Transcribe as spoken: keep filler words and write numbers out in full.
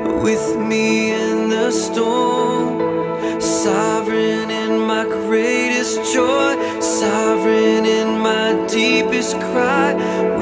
with me in the storm, sovereign in my greatest joy, sovereign in my deepest cry.